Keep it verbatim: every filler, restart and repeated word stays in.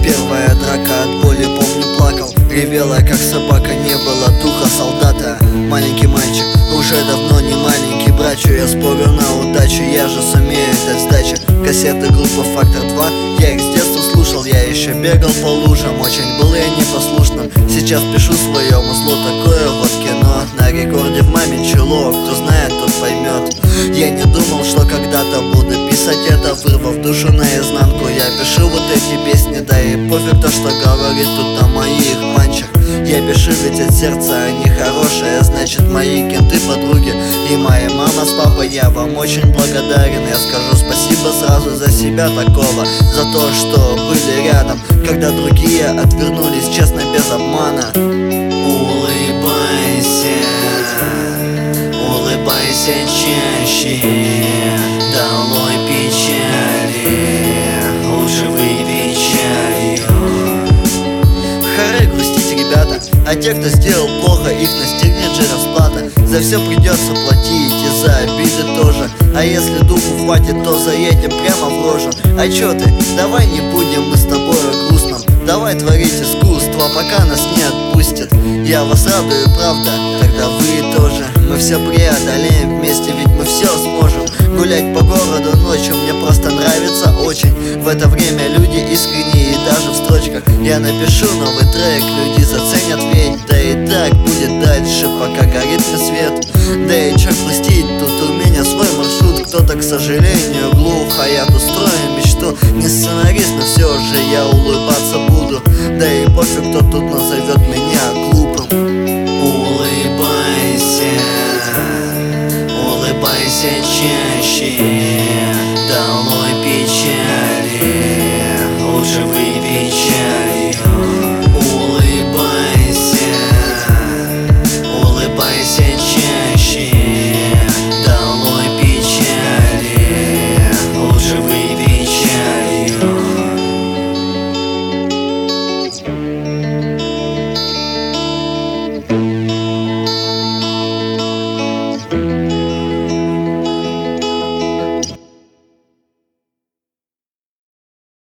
Первая драка, от боли помню плакал, ревела как собака, не было духа солдата. Маленький мальчик, уже давно не маленький братчу, я спорю на удачу, я же сумею дать сдачи. Кассеты группы «Фактор два», я их с детства слушал, я еще бегал по лужам, очень был я непослушным. Сейчас пишу своему злу такое вот кино, на рекорде в маме чело, кто знает, тот поймет. Я не думал, что когда-то буду писать это, вырвав душу наизнанку. Я пишу вот эти песни, да и пофиг то, что говорит тут о моих панчах. Я пишу ведь от сердца, они хорошие, значит мои кенты, подруги и моя мама с папой. Я вам очень благодарен, я скажу спасибо сразу за себя такого, за то, что были рядом, когда другие отвернулись, честно, без обмана. Улыбайся, улыбайся чаще, долой печали, лучше выпей чаю. Харе грустите, ребята, а те, кто сделал плохо, их настигнет же расплата. За все придется платить, и за обиды тоже. А если духу хватит, то заедем прямо в рожу. А чё ты, давай не будем мы с тобой о грустном, давай творить искусство, пока нас не отпустят. Я вас радую, правда, тогда вы тоже. Мы все преодолеем вместе, ведь мы все сможем. Гулять по городу ночью мне просто нравится очень. В это время люди искренние, и даже в строчках я напишу новый трек, люди заценят ведь. Да и так будет дальше, пока горит мне свет. Да и чё грустить, тут у меня свой маршрут. Кто-то, к сожалению, глух, а я тут строю мечту. Не сценарист, но все же я улыбаться буду. Да и пофиг, кто тут